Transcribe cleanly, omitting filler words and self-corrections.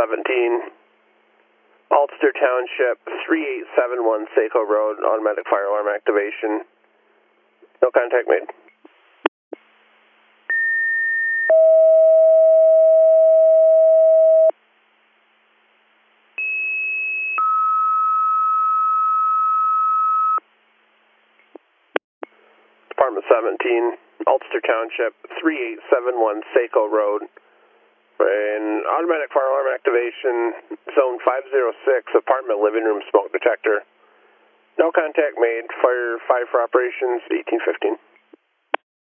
17, Ulster Township, 3871 Saco Road, automatic fire alarm activation. No contact made. Department 17, Ulster Township, 3871 Saco Road. And automatic fire alarm activation, zone 506, apartment living room smoke detector. No contact made, fire 5 for operations, 1815.